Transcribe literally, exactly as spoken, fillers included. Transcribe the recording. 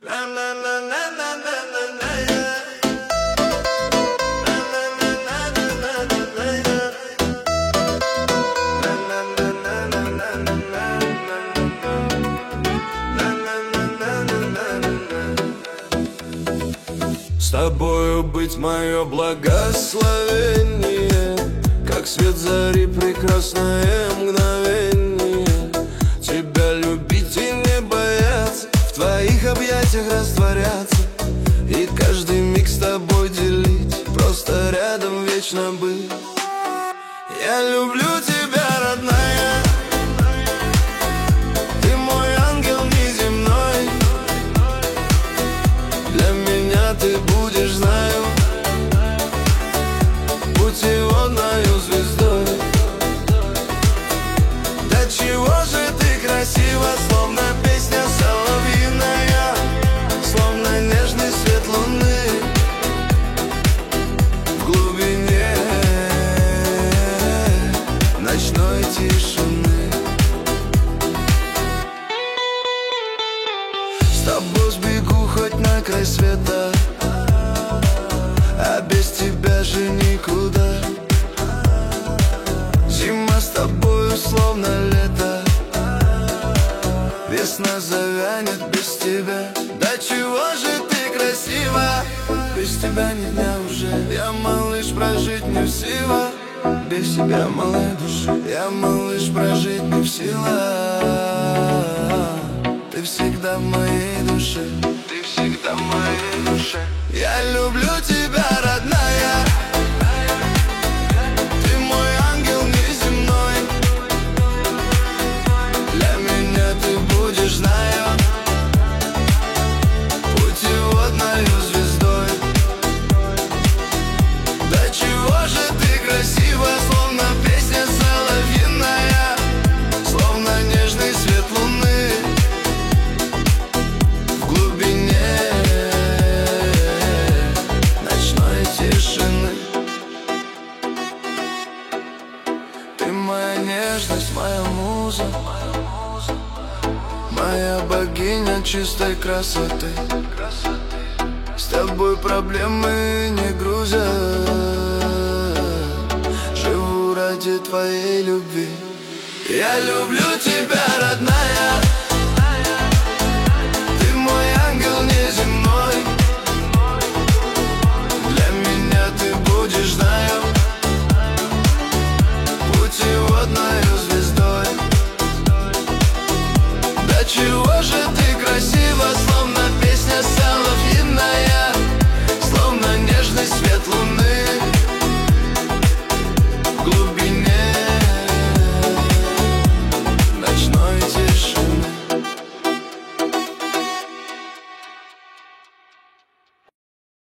С тобою быть мое благословение, как свет зари прекрасное мгновение. Тебя любить и не бояться, в твоих объятиях растворяться, и каждый миг с тобой делить, просто рядом вечно быть. Я люблю тебя, родная, ты мой ангел неземной. Для меня ты будешь, знаю, путеводною звездой. Да чего же ты красива, словно песня соловьиная, словно нежный свет луны в глубине ночной тишины. С тобой сбегу хоть на край света, а без тебя же никуда. Зима с тобою словно лето, весна завянет без тебя. Да чего же ты красива, без тебя ни дня уже. Я, малыш, прожить не в силах, без тебя, малая душа. Я, малыш, прожить не в силах. Ты всегда в моей душе, ты всегда в моей душе. Я люблю тебя, родная, ты мой ангел неземной. Для меня ты будешь, знаю, путеводною звездой. Да чего же ты красива, словно песня соловьиная, словно нежный свет луны в глубине ночной тишины. Ты моя нежность, моя муза, моя богиня чистой красоты. С тобой проблемы не грузят, живу ради твоей любви. Я люблю тебя, родная,